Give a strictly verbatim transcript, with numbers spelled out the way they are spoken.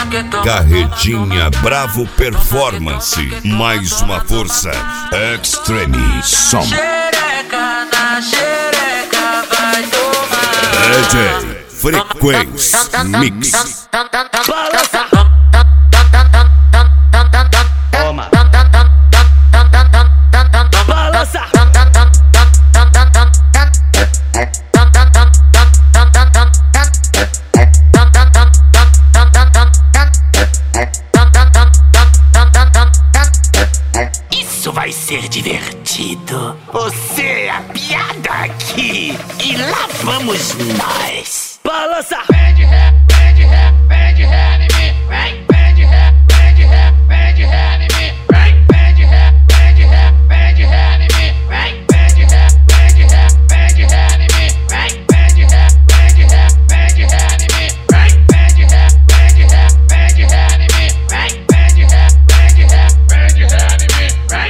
Carretinha Bravo Performance. Mais uma força. Extreme Som. Xereca na xereca vai tomar. D J Frequência Mix. Balança. Toma. Balança. Isso vai ser divertido. Você é a piada aqui. E lá vamos nós. Balança.